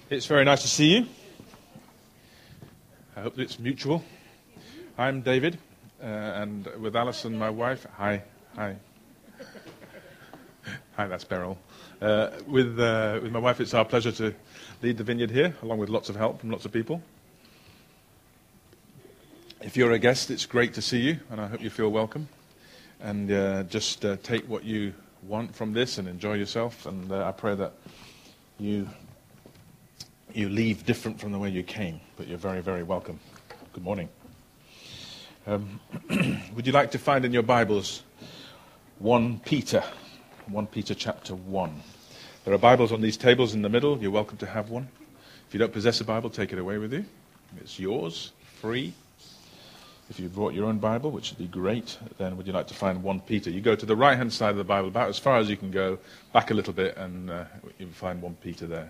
It's very nice to see you. I hope it's mutual. I'm David, and with Alison, my wife. Hi. Hi, that's Beryl. With my wife, it's our pleasure to lead the vineyard here, along with lots of help from lots of people. If you're a guest, it's great to see you, and I hope you feel welcome. And just take what you want from this and enjoy yourself. And I pray that you leave different from the way you came, but you're very, very welcome. Good morning. Would you like to find in your Bibles 1 Peter chapter 1? There are Bibles on these tables in the middle. You're welcome to have one. If you don't possess a Bible, take it away with you. It's yours, free. If you brought your own Bible, which would be great, then would you like to find 1 Peter? You go to the right-hand side of the Bible, about as far as you can go, back a little bit, and you'll find 1 Peter there.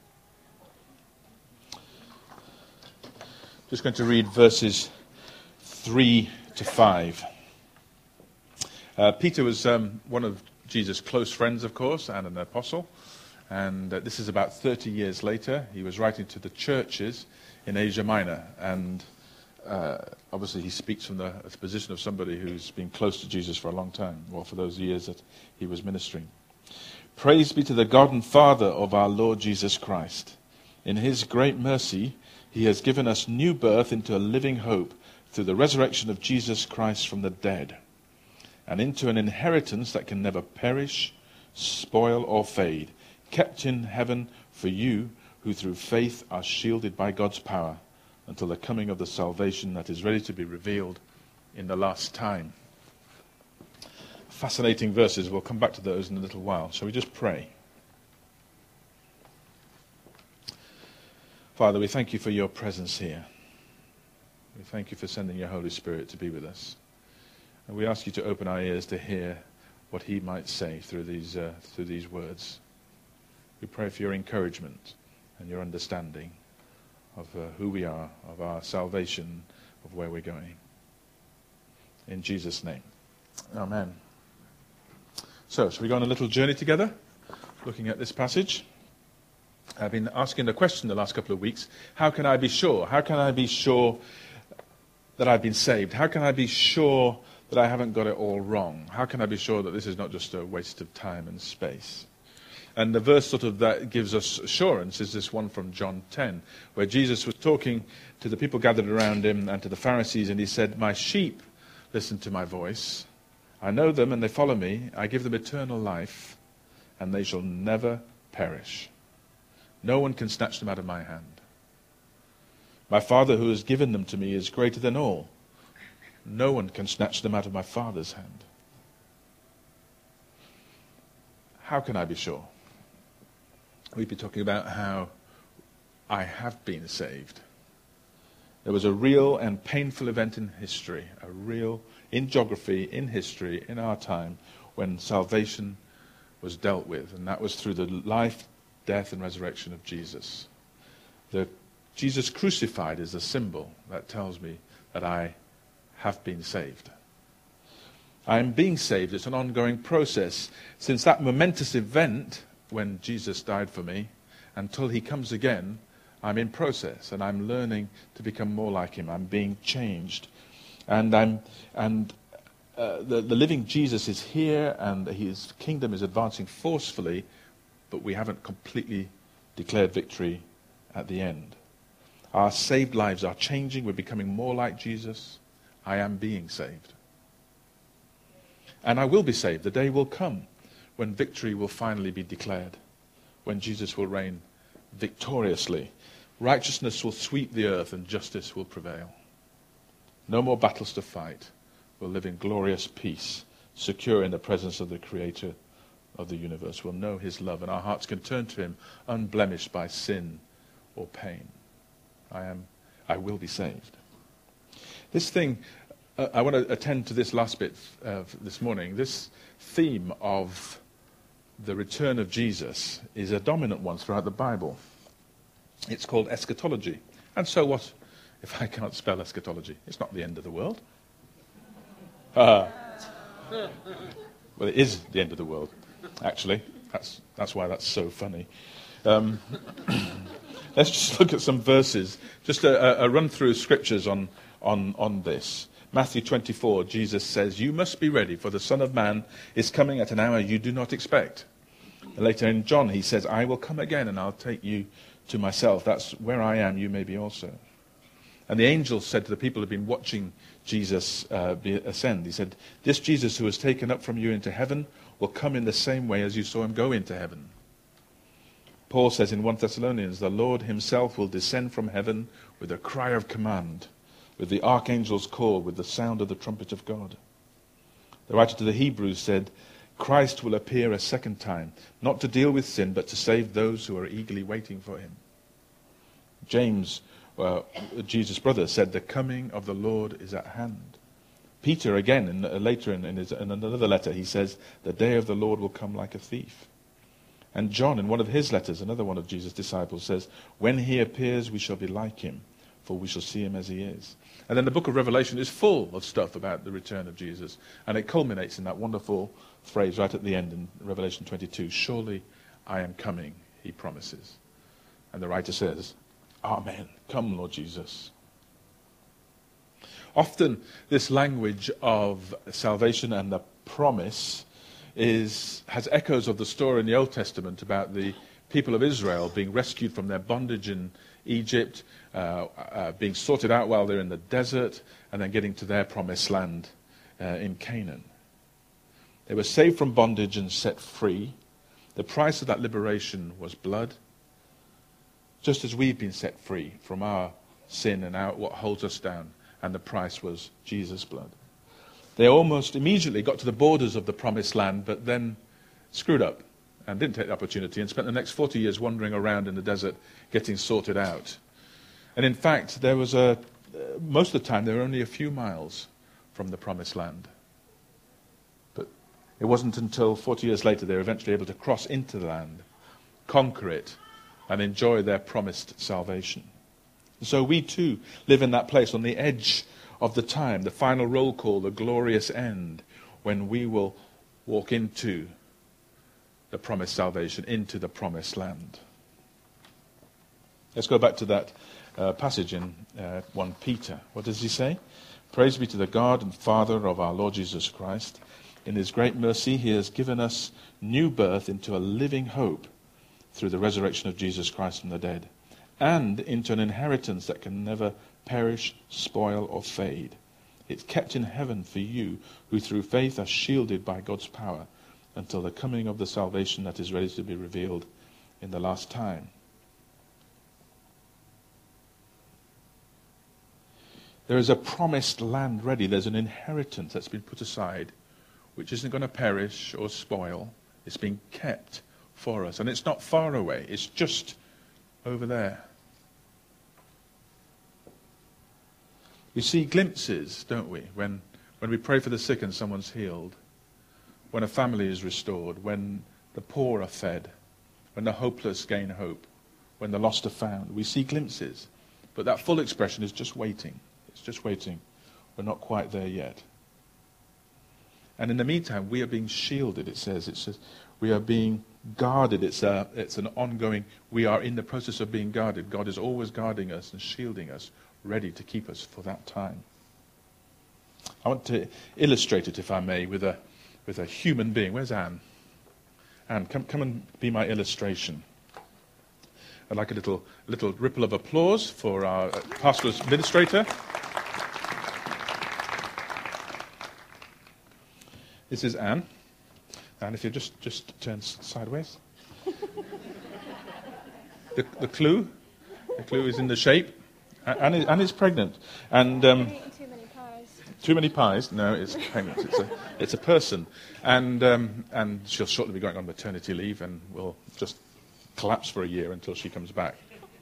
Just going to read verses 3 to 5. Peter was one of Jesus' close friends, of course, and an apostle. And this is about 30 years later. He was writing to the churches in Asia Minor. And obviously he speaks from the position of somebody who's been close to Jesus for a long time, or for those years that he was ministering. Praise be to the God and Father of our Lord Jesus Christ. In his great mercy, he has given us new birth into a living hope through the resurrection of Jesus Christ from the dead, and into an inheritance that can never perish, spoil, or fade, kept in heaven for you who through faith are shielded by God's power until the coming of the salvation that is ready to be revealed in the last time. Fascinating verses. We'll come back to those in a little while. Shall we just pray? Father, we thank you for your presence here. We thank you for sending your Holy Spirit to be with us. And we ask you to open our ears to hear what he might say through these words. We pray for your encouragement and your understanding of who we are, of our salvation, of where we're going. In Jesus' name. Amen. So, shall we go on a little journey together, looking at this passage? I've been asking the question the last couple of weeks, how can I be sure? How can I be sure that I've been saved? How can I be sure that I haven't got it all wrong? How can I be sure that this is not just a waste of time and space? And the verse sort of that gives us assurance is this one from John 10, where Jesus was talking to the people gathered around him and to the Pharisees, and he said, "My sheep listen to my voice. I know them and they follow me. I give them eternal life, and they shall never perish. No one can snatch them out of my hand. My Father who has given them to me is greater than all. No one can snatch them out of my Father's hand." How can I be sure? We've been talking about how I have been saved. There was a real and painful event in history, in geography, in history, in our time, when salvation was dealt with, and that was through the life, death, and resurrection of Jesus. Jesus crucified is a symbol that tells me that I have been saved. I am being saved. It's an ongoing process. Since that momentous event when Jesus died for me, until he comes again, I'm in process, and I'm learning to become more like him. I'm being changed. And the living Jesus is here, and his kingdom is advancing forcefully, but we haven't completely declared victory at the end. Our saved lives are changing. We're becoming more like Jesus. I am being saved. And I will be saved. The day will come when victory will finally be declared, when Jesus will reign victoriously. Righteousness will sweep the earth and justice will prevail. No more battles to fight. We'll live in glorious peace, secure in the presence of the Creator of the universe. We'll know his love, and our hearts can turn to him unblemished by sin or pain. I will be saved. This thing, I want to attend to this last bit this morning. This theme of the return of Jesus is a dominant one throughout the Bible. It's called eschatology. And so what if I can't spell eschatology? It's not the end of the world. Well, it is the end of the world, actually. That's why that's so funny. let's just look at some verses, just a run through scriptures on this. Matthew 24, Jesus says, "You must be ready, for the Son of Man is coming at an hour you do not expect." And later in John, he says, "I will come again and I'll take you to myself. That's where I am, you may be also." And the angel said to the people who had been watching Jesus ascend, he said, "This Jesus who was taken up from you into heaven will come in the same way as you saw him go into heaven." Paul says in 1 Thessalonians, "The Lord himself will descend from heaven with a cry of command, with the archangel's call, with the sound of the trumpet of God." The writer to the Hebrews said, "Christ will appear a second time, not to deal with sin, but to save those who are eagerly waiting for him." James, Jesus' brother, said, "The coming of the Lord is at hand." Peter, again, later in another letter, he says, "The day of the Lord will come like a thief." And John, in one of his letters, another one of Jesus' disciples, says, "When he appears, we shall be like him, for we shall see him as he is." And then the book of Revelation is full of stuff about the return of Jesus. And it culminates in that wonderful phrase right at the end in Revelation 22, "Surely I am coming," he promises. And the writer says, "Amen. Come, Lord Jesus." Often this language of salvation and the promise has echoes of the story in the Old Testament about the people of Israel being rescued from their bondage in Egypt, being sorted out while they're in the desert, and then getting to their promised land in Canaan. They were saved from bondage and set free. The price of that liberation was blood, just as we've been set free from our sin and what holds us down, and the price was Jesus' blood. They almost immediately got to the borders of the promised land, but then screwed up and didn't take the opportunity and spent the next 40 years wandering around in the desert getting sorted out. And in fact, most of the time they were only a few miles from the promised land. But it wasn't until 40 years later they were eventually able to cross into the land, conquer it, and enjoy their promised salvation. And so we too live in that place on the edge of the time, the final roll call, the glorious end, when we will walk into the promised salvation, into the promised land. Let's go back to that passage in 1 Peter. What does he say? "Praise be to the God and Father of our Lord Jesus Christ. In his great mercy he has given us new birth into a living hope through the resurrection of Jesus Christ from the dead, and into an inheritance that can never perish, spoil, or fade. It's kept in heaven for you, who through faith are shielded by God's power until the coming of the salvation that is ready to be revealed in the last time." There is a promised land ready. There's an inheritance that's been put aside, which isn't going to perish or spoil. It's being kept for us. And it's not far away. It's just over there. We see glimpses, don't we, when we pray for the sick and someone's healed, when a family is restored, when the poor are fed, when the hopeless gain hope, when the lost are found. We see glimpses, but that full expression is just waiting. It's just waiting. We're not quite there yet. And in the meantime, we are being shielded, it says. We are being guarded. It's an ongoing, we are in the process of being guarded. God is always guarding us and shielding us, ready to keep us for that time. I want to illustrate it, if I may, with a human being. Where's Anne? Anne, come and be my illustration. I'd like a little ripple of applause for our pastoral administrator. This is Anne. And if you just turn sideways. The clue is in the shape. Anne is pregnant. And too many pies. Too many pies? No, it's pregnant. It's a person. And she'll shortly be going on maternity leave and will just collapse for a year until she comes back.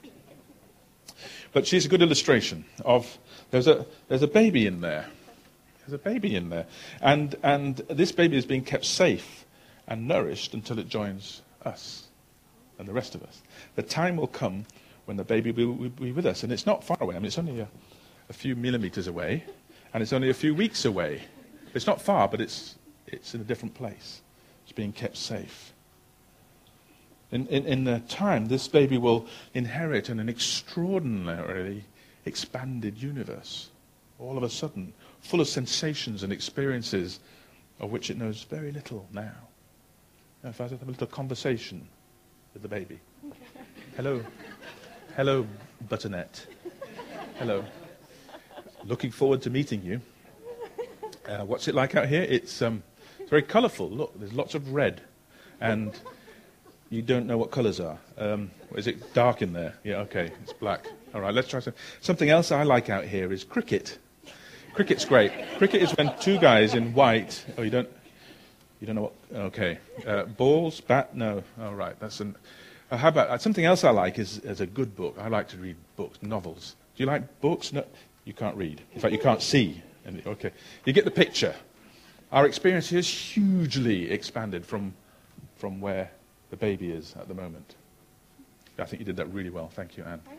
But she's a good illustration of there's a baby in there. There's a baby in there. And this baby is being kept safe and nourished until it joins us and the rest of us. The time will come when the baby will be with us. And it's not far away. I mean, it's only a few millimeters away. And it's only a few weeks away. It's not far, but it's in a different place. It's being kept safe. In the time, this baby will inherit an extraordinarily expanded universe, all of a sudden, full of sensations and experiences of which it knows very little now. Now, if I have a little conversation with the baby. Hello. Hello, Butternut. Hello. Looking forward to meeting you. What's it like out here? It's very colourful. Look, there's lots of red. And you don't know what colours are. Is it dark in there? Yeah, okay, it's black. All right, let's try something else I like out here is cricket. Cricket's great. Cricket is when two guys in white. Oh, you don't know what? Okay. Balls, bat? No. All right. That's an. How about something else I like is a good book. I like to read books, novels. Do you like books? No, you can't read. In fact, you can't see. Okay, you get the picture. Our experience here is hugely expanded from where the baby is at the moment. I think you did that really well. Thank you, Anne.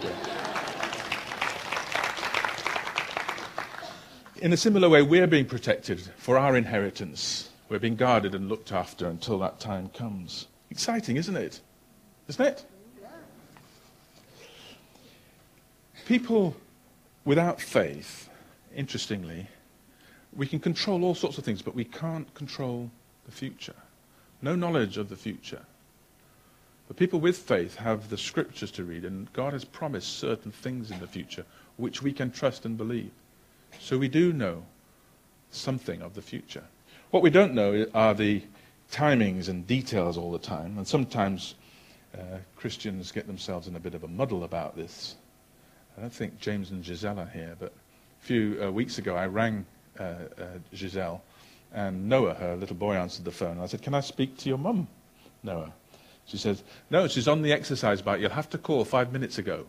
In a similar way, we're being protected for our inheritance. We're being guarded and looked after until that time comes. Exciting, isn't it? Isn't it? People without faith, interestingly, we can control all sorts of things, but we can't control the future. No knowledge of the future. But people with faith have the scriptures to read, and God has promised certain things in the future which we can trust and believe. So we do know something of the future. What we don't know are the timings and details all the time, and sometimes Christians get themselves in a bit of a muddle about this. I don't think James and Giselle are here, but a few weeks ago I rang Giselle, and Noah, her little boy, answered the phone. I said, "Can I speak to your mum, Noah?" She says, "No, she's on the exercise bike. You'll have to call 5 minutes ago."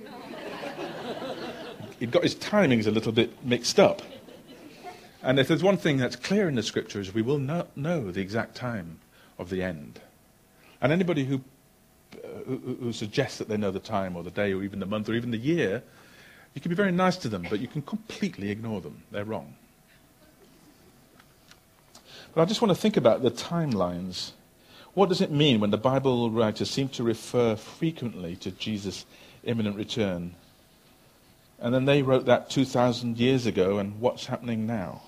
He'd got his timings a little bit mixed up. And if there's one thing that's clear in the scriptures, we will not know the exact time of the end. And anybody who suggests that they know the time or the day or even the month or even the year, you can be very nice to them, but you can completely ignore them. They're wrong. But I just want to think about the timelines. What does it mean when the Bible writers seem to refer frequently to Jesus' imminent return? And then they wrote that 2,000 years ago, and what's happening now?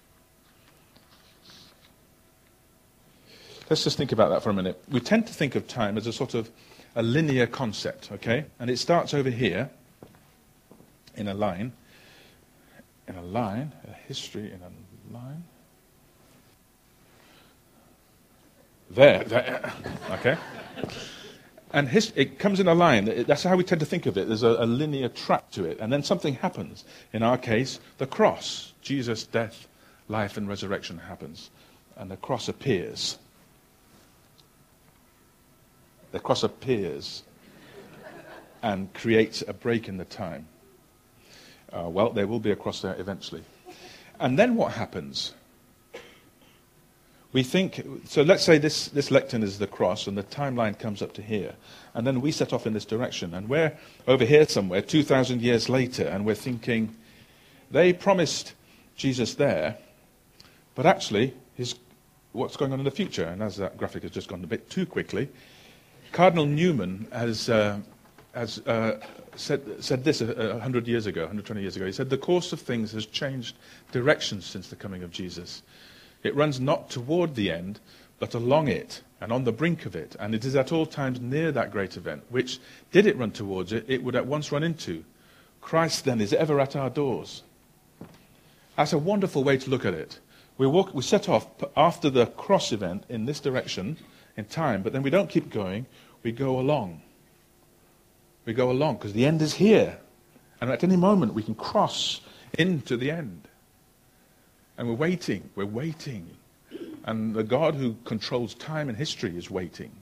Let's just think about that for a minute. We tend to think of time as a sort of a linear concept, okay? And it starts over here in a line, a history in a line. There, okay? And it comes in a line. That's how we tend to think of it. There's a linear track to it. And then something happens. In our case, the cross. Jesus' death, life, and resurrection happens. And the cross appears. The cross appears and creates a break in the time. Well, there will be a cross there eventually. And then what happens? We think, so let's say this lectern is the cross and the timeline comes up to here. And then we set off in this direction. And we're over here somewhere, 2,000 years later, and we're thinking, they promised Jesus there, but actually, what's going on in the future? And as that graphic has just gone a bit too quickly, Cardinal Newman has said this 100 years ago, 120 years ago. He said, the course of things has changed direction since the coming of Jesus. It runs not toward the end, but along it, and on the brink of it. And it is at all times near that great event, which, did it run towards it, it would at once run into. Christ, then, is ever at our doors. That's a wonderful way to look at it. We set off after the cross event in this direction, in time, but then we don't keep going, we go along. We go along, because the end is here. And at any moment, we can cross into the end. And we're waiting. And the God who controls time and history is waiting.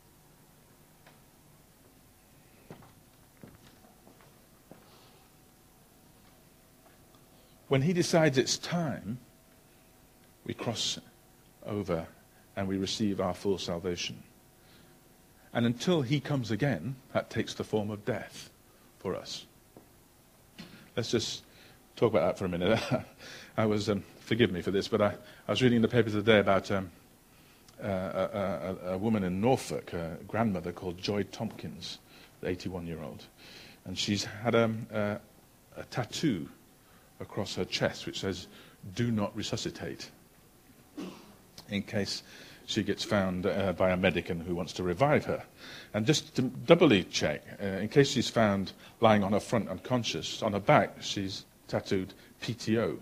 When he decides it's time, we cross over and we receive our full salvation. And until he comes again, that takes the form of death for us. Let's just talk about that for a minute. I was, forgive me for this, but I was reading in the papers today about a woman in Norfolk, a grandmother called Joy Tompkins, the 81-year-old. And she's had a tattoo across her chest which says, "Do not resuscitate," in case she gets found by a medic who wants to revive her. And just to doubly check, in case she's found lying on her front unconscious, on her back she's tattooed PTO.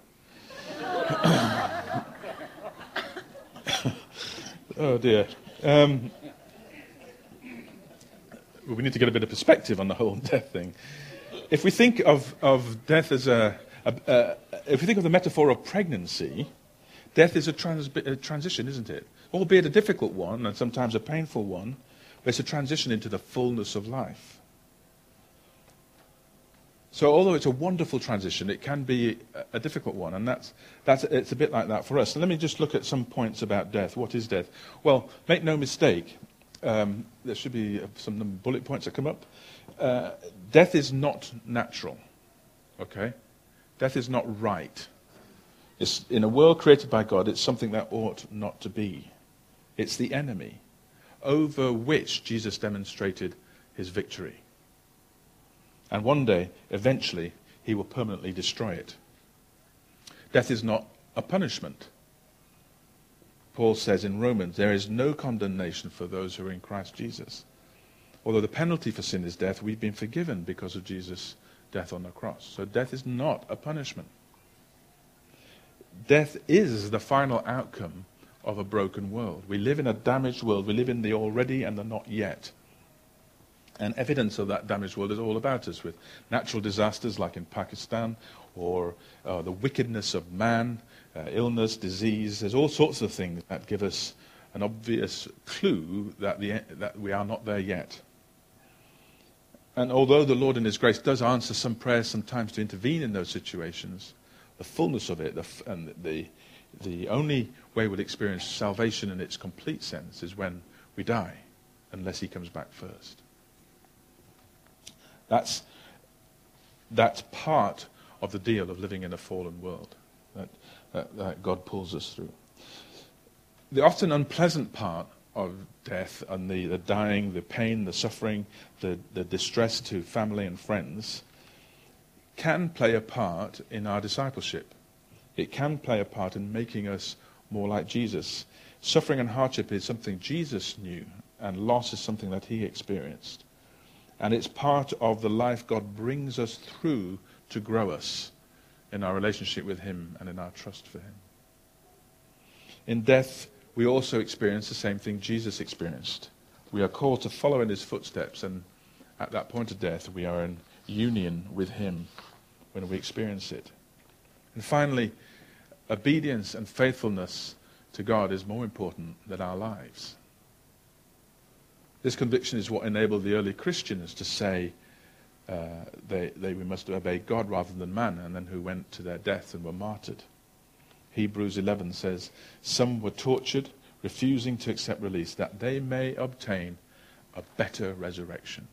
Oh dear. We need to get a bit of perspective on the whole death thing. If we think of death as if we think of the metaphor of pregnancy, death is a transition, isn't it? Albeit a difficult one and sometimes a painful one, but it's a transition into the fullness of life. So although it's a wonderful transition, it can be a difficult one, and it's a bit like that for us. So let me just look at some points about death. What is death? Well, make no mistake, there should be some bullet points that come up. Death is not natural, okay? Death is not right. It's, in a world created by God, it's something that ought not to be. It's the enemy over which Jesus demonstrated his victory. And one day, eventually, he will permanently destroy it. Death is not a punishment. Paul says in Romans, there is no condemnation for those who are in Christ Jesus. Although the penalty for sin is death, we've been forgiven because of Jesus' death on the cross. So death is not a punishment. Death is the final outcome of a broken world. We live in a damaged world. We live in the already and the not yet. And evidence of that damaged world is all about us, with natural disasters like in Pakistan, or the wickedness of man, illness, disease. There's all sorts of things that give us an obvious clue that we are not there yet. And although the Lord in his grace does answer some prayers sometimes to intervene in those situations, the fullness of it, and the only way we'll experience salvation in its complete sense is when we die, unless he comes back first. That's part of the deal of living in a fallen world that God pulls us through. The often unpleasant part of death and the dying, the pain, the suffering, the distress to family and friends can play a part in our discipleship. It can play a part in making us more like Jesus. Suffering and hardship is something Jesus knew, and loss is something that he experienced. And it's part of the life God brings us through to grow us in our relationship with him and in our trust for him. In death, we also experience the same thing Jesus experienced. We are called to follow in his footsteps, and at that point of death, we are in union with him when we experience it. And finally, obedience and faithfulness to God is more important than our lives. This conviction is what enabled the early Christians to say we must obey God rather than man, and then who went to their death and were martyred. Hebrews 11 says, some were tortured, refusing to accept release, that they may obtain a better resurrection.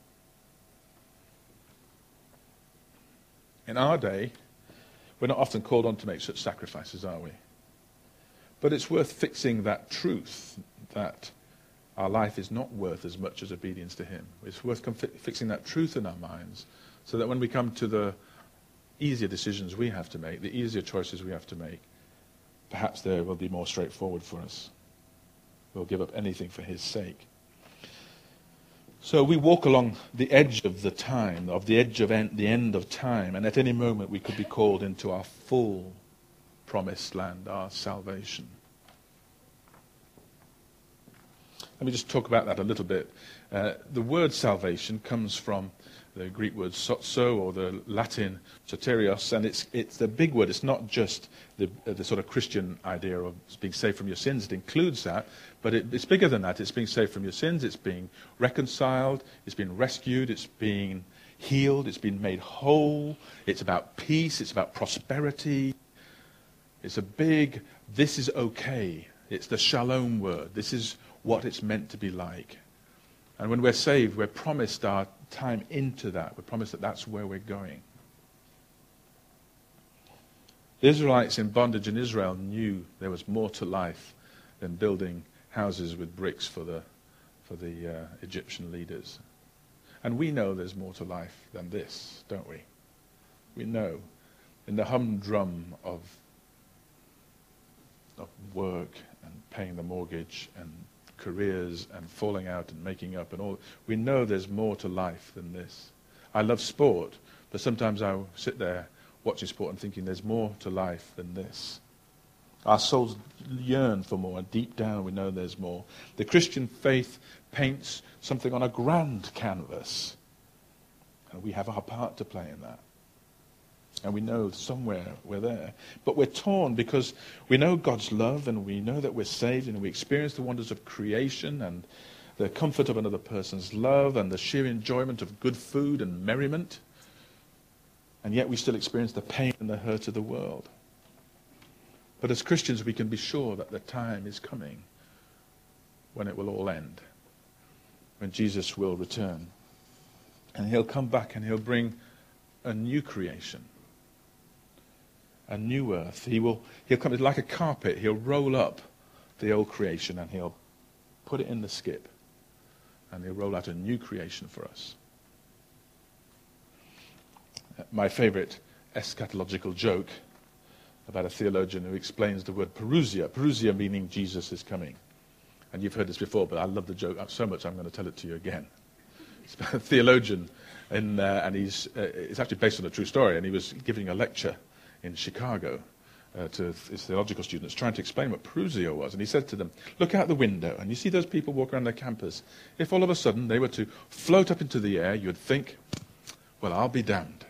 In our day, we're not often called on to make such sacrifices, are we? But it's worth fixing that truth that our life is not worth as much as obedience to him. It's worth fixing that truth in our minds so that when we come to the easier decisions we have to make, the easier choices we have to make, perhaps they will be more straightforward for us. We'll give up anything for his sake. So we walk along the edge of the time, the end of time, and at any moment we could be called into our full promised land, our salvation. Let me just talk about that a little bit. The word salvation comes from the Greek word sozo, or the Latin soterios, and it's the big word. It's not just the sort of Christian idea of being saved from your sins. It includes that, but it's bigger than that. It's being saved from your sins. It's being reconciled. It's being rescued. It's being healed. It's being made whole. It's about peace. It's about prosperity. It's a big, this is okay. It's the shalom word. This is what it's meant to be like. And when we're saved, we're promised our time into that. We're promised that that's where we're going. The Israelites in bondage in Israel knew there was more to life than building houses with bricks for the Egyptian leaders. And we know there's more to life than this, don't we? We know in the humdrum of work and paying the mortgage and careers and falling out and making up and all, we know there's more to life than this. I love sport, but sometimes I sit there watching sport and thinking there's more to life than this. Our souls yearn for more, and deep down we know there's more. The Christian faith paints something on a grand canvas, and we have our part to play in that. And we know somewhere we're there. But we're torn because we know God's love, and we know that we're saved, and we experience the wonders of creation and the comfort of another person's love and the sheer enjoyment of good food and merriment. And yet we still experience the pain and the hurt of the world. But as Christians, we can be sure that the time is coming when it will all end, when Jesus will return. And he'll come back and he'll bring a new creation, a new earth. He'll come like a carpet. He'll roll up the old creation and he'll put it in the skip. And he'll roll out a new creation for us. My favorite eschatological joke about a theologian who explains the word parousia. Parousia meaning Jesus is coming. And you've heard this before, but I love the joke so much I'm going to tell it to you again. It's about a theologian, and it's actually based on a true story, and he was giving a lecture in Chicago to his theological students, trying to explain what parousia was. And he said to them, look out the window, and you see those people walk around their campus. If all of a sudden they were to float up into the air, you'd think, well, I'll be damned.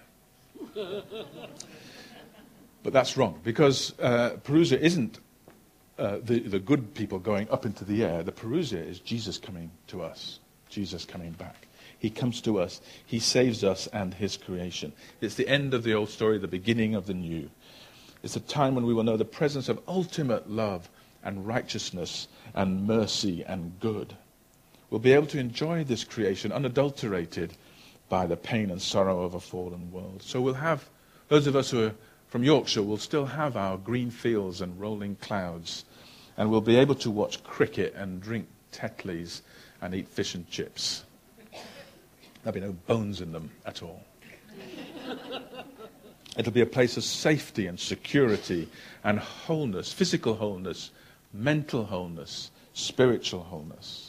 But that's wrong, because parousia isn't the good people going up into the air. The parousia is Jesus coming to us, Jesus coming back. He comes to us, he saves us and his creation. It's the end of the old story, the beginning of the new. It's a time when we will know the presence of ultimate love and righteousness and mercy and good. We'll be able to enjoy this creation unadulterated by the pain and sorrow of a fallen world. So we'll have, those of us who are from Yorkshire, will still have our green fields and rolling clouds, and we'll be able to watch cricket and drink Tetleys and eat fish and chips. There'll be no bones in them at all. It'll be a place of safety and security and wholeness, physical wholeness, mental wholeness, spiritual wholeness.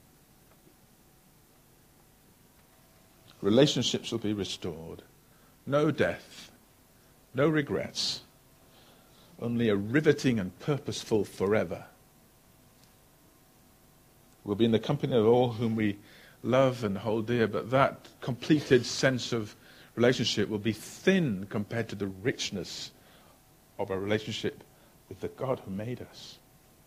Relationships will be restored. No death, no regrets, only a riveting and purposeful forever. We'll be in the company of all whom we love and hold dear, but that completed sense of relationship will be thin compared to the richness of a relationship with the God who made us.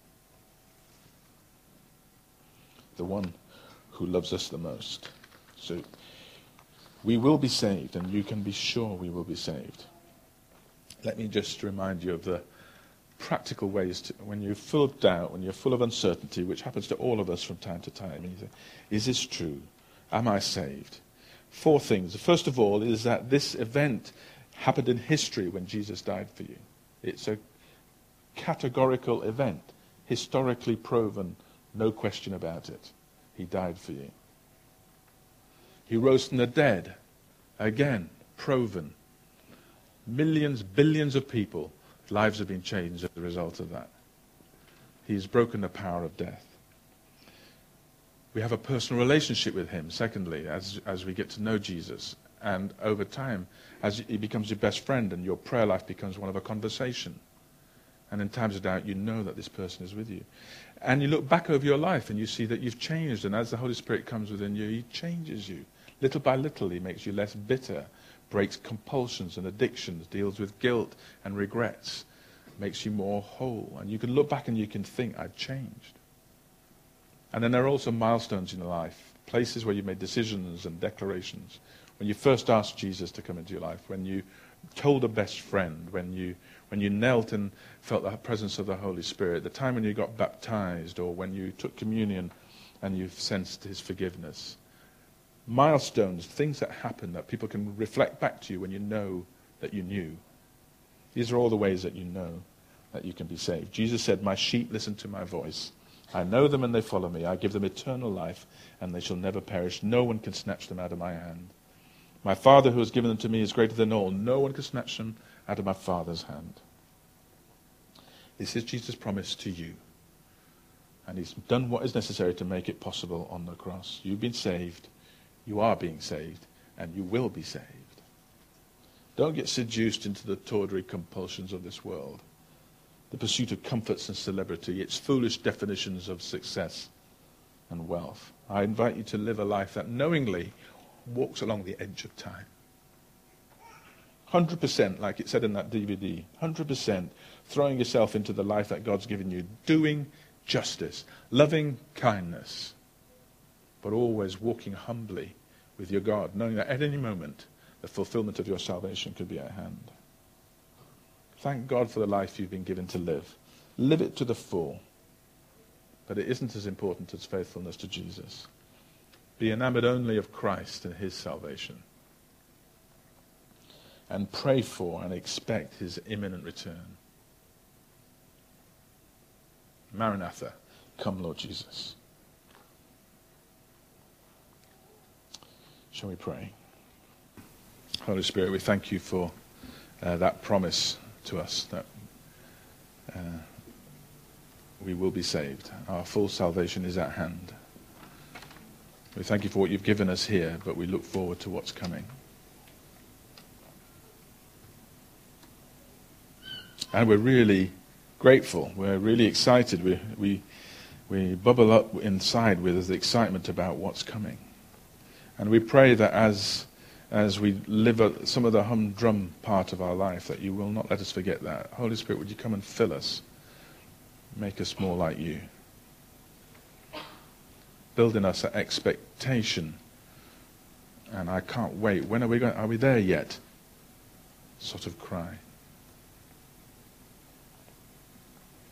The one who loves us the most. So we will be saved, and you can be sure we will be saved. Let me just remind you of the practical ways when you're full of doubt, when you're full of uncertainty, which happens to all of us from time to time. And you say, is this true? Am I saved? 4 things. First of all is that this event happened in history when Jesus died for you. It's a categorical event, historically proven, no question about it. He died for you. He rose from the dead, again, proven. Millions, billions of people, lives have been changed as a result of that. He's broken the power of death. We have a personal relationship with him, secondly, as we get to know Jesus. And over time, as he becomes your best friend and your prayer life becomes one of a conversation. And in times of doubt, you know that this person is with you. And you look back over your life and you see that you've changed. And as the Holy Spirit comes within you, he changes you. Little by little, he makes you less bitter, breaks compulsions and addictions, deals with guilt and regrets, makes you more whole. And you can look back and you can think, I've changed. And then there are also milestones in your life, places where you made decisions and declarations. When you first asked Jesus to come into your life, when you told a best friend, when you knelt and felt the presence of the Holy Spirit, the time when you got baptized, or when you took communion and you sensed his forgiveness. Milestones, things that happen that people can reflect back to you when you know that you knew. These are all the ways that you know that you can be saved. Jesus said, my sheep listen to my voice, I know them and they follow me. I give them eternal life, and they shall never perish. No one can snatch them out of my hand. My Father who has given them to me is greater than all. No one can snatch them out of my Father's hand. This is Jesus' promise to you. And he's done what is necessary to make it possible on the cross. You've been saved, you are being saved, and you will be saved. Don't get seduced into the tawdry compulsions of this world, the pursuit of comforts and celebrity, its foolish definitions of success and wealth. I invite you to live a life that knowingly walks along the edge of time. 100%, like it said in that DVD, 100% throwing yourself into the life that God's given you, doing justice, loving kindness, but always walking humbly with your God, knowing that at any moment the fulfillment of your salvation could be at hand. Thank God for the life you've been given to live. Live it to the full. But it isn't as important as faithfulness to Jesus. Be enamored only of Christ and his salvation. And pray for and expect his imminent return. Maranatha, come Lord Jesus. Shall we pray? Holy Spirit, we thank you for that promise to us that we will be saved. Our full salvation is at hand. We thank you for what you've given us here, but we look forward to what's coming. And we're really grateful. We're really excited. We bubble up inside with the excitement about what's coming. And we pray that as we live some of the humdrum part of our life, that you will not let us forget that. Holy Spirit, would you come and fill us? Make us more like you. Build in us an expectation. And I can't wait. When are we there yet? Sort of cry.